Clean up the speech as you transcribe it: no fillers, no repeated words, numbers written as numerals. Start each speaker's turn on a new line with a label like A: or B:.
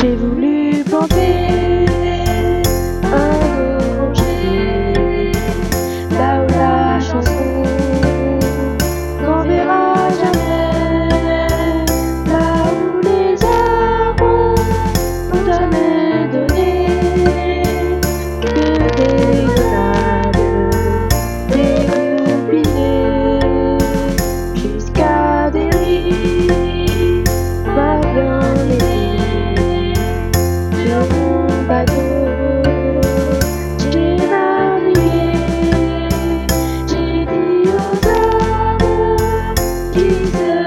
A: J'ai voulu planter un rocher là où la chanson n'enverra jamais, là où les arbres n'ont jamais donné que des grenades, des goupillés, jusqu'à des riz, ma viande sur mon bateau. J'ai navigué, j'ai dit aux arbres qui se